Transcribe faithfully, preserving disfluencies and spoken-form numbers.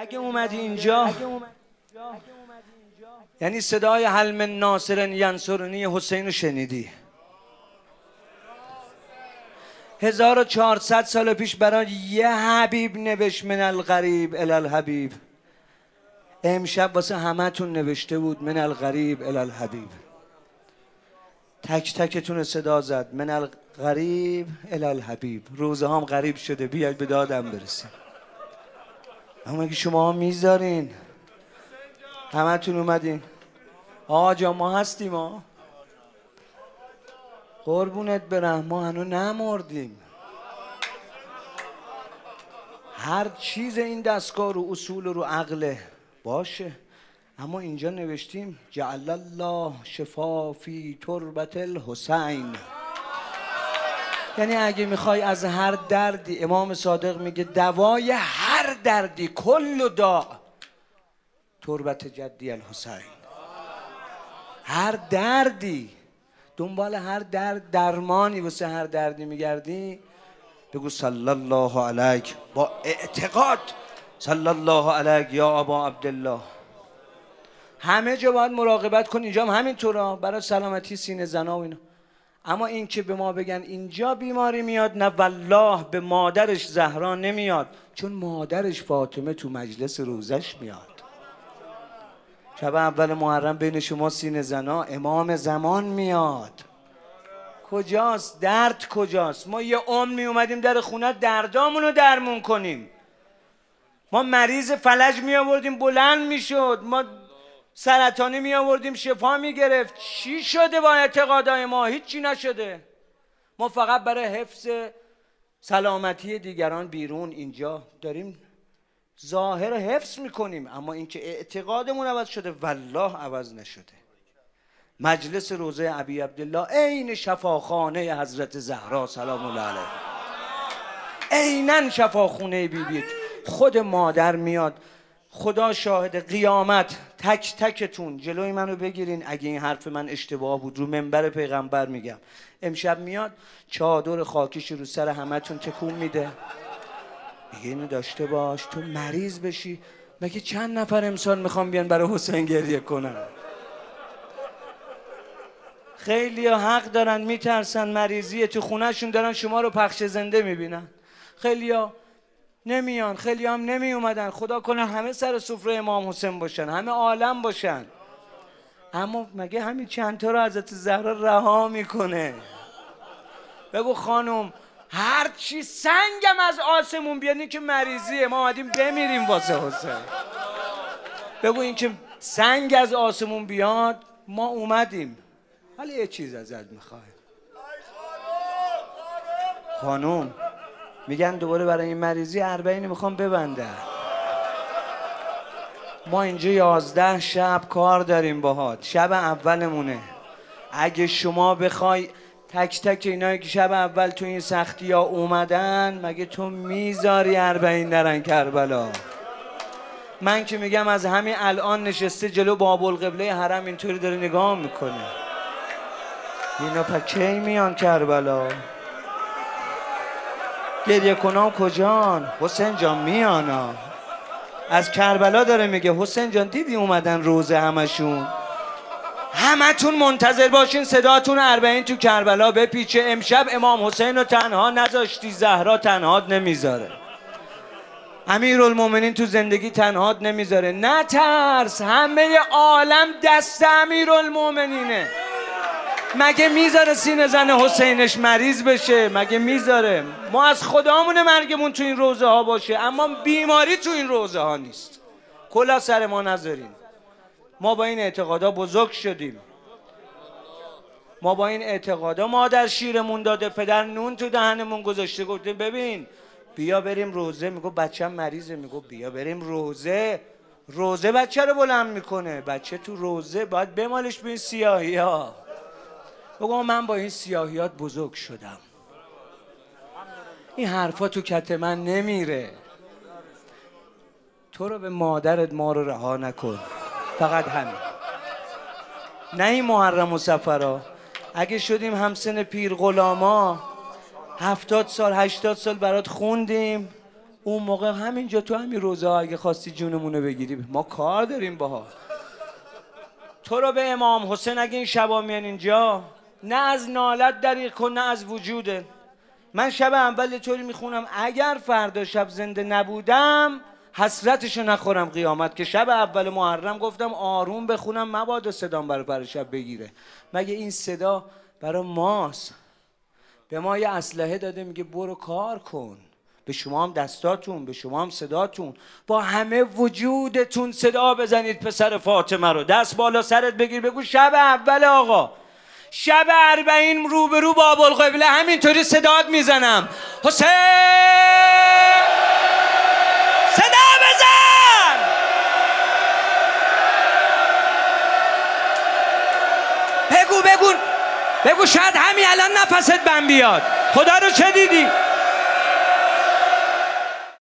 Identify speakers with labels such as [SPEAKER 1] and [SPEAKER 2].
[SPEAKER 1] اگه اومدی اینجا یعنی صدای هل من ناصر ینصرنی حسین رو شنیدی. هزار و چهارصد سال پیش برای یه حبیب نوشت من الغریب الی الحبیب. امشب واسه همه تون نوشته بود من الغریب الی الحبیب. تک تکتون صدا زد من الغریب الی الحبیب. روزه هم غریب شده، بیاید به دادم برسیم. اما اگه شما میذارین همه تون اومدین آقا جا ما هستیم ها، قربونت برم، ما هنو نمردیم. هر چیز این دستگاه رو اصول رو عقله باشه، اما اینجا نوشتیم جعل الله شفا فی تربت الحسین. یعنی اگه میخوای از هر دردی، امام صادق میگه دوای هر دردی کل داء تربت جدی الحسین. هر دردی، دنبال هر درد درمانی واسه هر دردی میگردی، بگو صلی الله علیک با اعتقاد صلی الله علیک یا ابا عبدالله. همه جا باید مراقبت کن، اینجا هم همینطورا برای سلامتی سینه زنا و اینا. اما این که به ما بگن اینجا بیماری میاد، نه والله به مادرش زهرا نمیاد، چون مادرش فاطمه تو مجلس روزش میاد. شب اول محرم بین شما سینه زنا امام زمان میاد. کجاست؟ درد کجاست؟ ما یه عمر می اومدیم در خونه دردامون رو درمون کنیم. ما مریض فلج می آوردیم بلند می شد، ما سرطانی می آوردیم شفا می گرفت. چی شده با اعتقادای ما؟ هیچی نشده. ما فقط برای حفظ سلامتی دیگران بیرون اینجا داریم ظاهر حفظ میکنیم، اما اینکه اعتقادمون عوض شده والله عوض نشده. مجلس روزه ابی عبدالله عین شفاخانه حضرت زهرا سلام الله علیها، عیناً شفاخونه بیبی. خود مادر میاد، خدا شاهد قیامت تک تکتون جلوی منو بگیرین اگه این حرف من اشتباه بود، رو منبر پیغمبر میگم. امشب میاد چادر خاکیش رو سر همتون تکون میده، میگه اینو داشته باش تو مریض بشی. مگه چند نفر امسال میخوام بیان برای حسین گریه کنن؟ خیلی ها حق دارن، میترسن مریضیه، تو خونهشون دارن شما رو پخش زنده میبینن. خیلی ها نمیان، خیلی هم نمی اومدن. خدا کنه همه سر سفره امام حسین باشن، همه عالم باشن. اما مگه همین چند تا رو حضرت زهرا رها میکنه؟ بگو خانم هر چی سنگم از آسمون بیاد، این که مریضیه، ما اومدیم بمیریم واسه حسین. بگو این که سنگ از آسمون بیاد ما اومدیم. ولی یه چیز ازت میخوایم خانم، میگن دوباره برای این مریضی اربعین میخوام ببندن. ما اینجا یازده شب کار داریم باهات، شب اولمونه. اگه شما بخوای تک تک اینایی که شب اول تو این سختی ها اومدن، مگه تو میذاری اربعین نرن کربلا؟ من که میگم از همین الان نشسته جلو بابالقبله حرم اینطوری داره نگاه میکنه، اینا پا کی میان کربلا؟ گریه کنام کجان؟ حسین جان میانا. از کربلا داره میگه حسین جان دیدی اومدن روزه همشون؟ همه تون منتظر باشین صداتون اربعین تو کربلا بپیچه. امشب امام حسین رو تنها نذاشتی، زهرا تنهاد نمیذاره، امیرالمومنین تو زندگی تنهاد نمیذاره. نترس، همه عالم دست امیرالمومنینه. مگه میذاره سینه زن حسینش مریض بشه؟ مگه میذاره؟ ما از خدامون مرگمون تو این روزه ها باشه، اما بیماری تو این روزه ها نیست. کلا سر ما نذارین. ما با این اعتقادا بزرگ شدیم، ما با این اعتقادا مادر شیرمون داده، پدر نون تو دهنمون گذاشته، گفتیم ببین بیا بریم روزه. میگو بچه‌م مریضه، میگو بیا بریم روزه. روزه بچه رو بلند میکنه. بچه تو روزه باید بمالش به این سیاهی ها. بگو من با این سیاهیات بزرگ شدم، این حرفا تو کت من نمیره. تو رو به مادرت ما رو رها نکن، فقط همین. نه این محرم و صفرا. اگه شدیم همسن پیر غلاما، هفتاد سال هشتاد سال برات خوندیم، اون موقع همینجا تو همین روزه ها اگه خواستی جونمونو بگیری ما کار داریم باها. تو رو به امام حسین اگه این شبا میان اینجا نه از نالت دریغ کن نه از وجوده. من شب اول طوری میخونم اگر فردا شب زنده نبودم حسرتشو نخورم قیامت، که شب اول محرم گفتم آروم بخونم مبادا صدام برای پر شب بگیره. مگه این صدا برای ماست؟ به ما یه اسلحه داده میگه برو کار کن، به شما هم دستاتون، به شما هم صداتون، با همه وجودتون صدا بزنید پسر فاطمه رو. دست بالا سرت بگیر بگو شب اول آقا، شب اربعین روبرو با ابوالقبله همینطوری صدات میزنم حسین صدا بزن. بگو بگو بگو شاید همین الان نفست بم بیاد. خدا رو چه دیدی؟